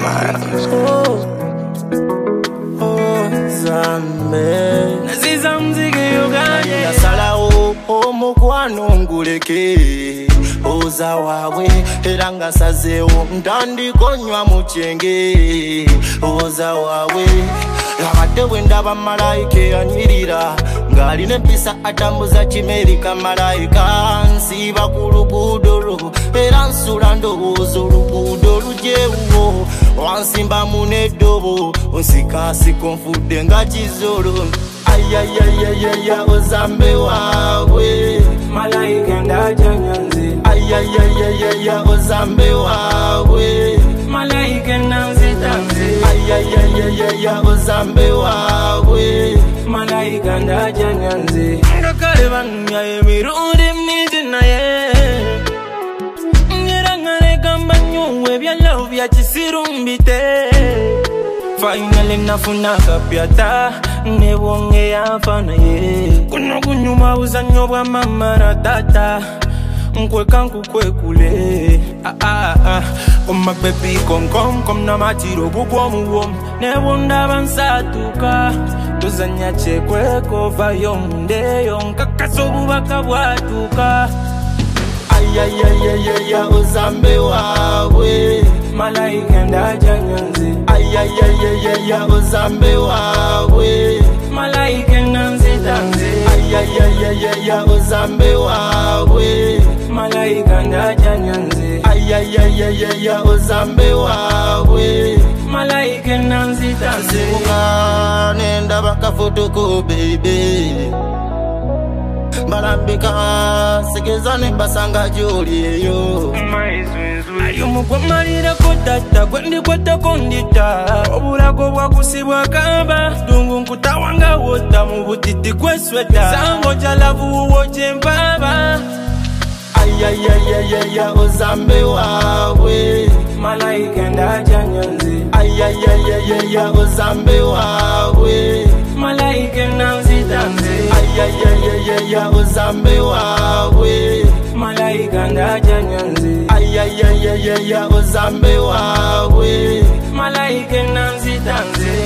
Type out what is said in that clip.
Miles. Zambe Naziza mziki yuganye Nasalao omukwano nguleke Oza wawe eranga sazeo Ndandiko nywa muchenge Oza wawe Lagate wendaba malaike anyirira Ngali nempisa atambuza chimerika malaika Nsiba kulugudoro Eransula ndogozo lugudo lujewo Wansimba munedobo Onsikasi konfude nga chizoro Ayayayayaya ozambe wawe Malaika ndaja nyanzi Ayayayayaya ozambe wawe Malaika nanzi tanzi Ayayayayaya ozambe wawe Malaika ndaja nyanzi Ngakale banya emirudi mnijina ye Ngirangane kambanyu bya love ya chisirumbite Finally nafuna kapyata Nebonge ya fana ye Kuno kunyuma uzanyo bwa mama na tata Nkwekanku kwekule Oma baby kom na matiro bubwa muwom Nebonda bansatuka Tuzanya chekwe kova yondeyo Nkakasobu bakabwatuka Ayayayayaya ozambe wawe Malaika ndaja nyanzi Ayayayayaya ozambe wawe Malaika nanzi tanzi Ayayayayaya ozambe wawe Malaika ndaja nyanzi Ayayayayaya ozambe wawe Malaika nanzi tanzi Nenda baka fotoko baby Balambika segezane basanga joliyo Ayo mukwamalira kotata kwendi kwata kondita Obulago bwakusibwa kamba Dungu nkutawanga wota mubutiti kwesweta Sango jalavu uwoje mpaba Ayayayayaya ozambe wawe Malaika ndaja nyanzi Ayayayayaya ozambe wawe Malaika nanzi tanzi Ayayayayaya ozambe wawe Malaika ndaja nyanzi Ayayayayaya ozambe wawe Malaika nanzi tanzi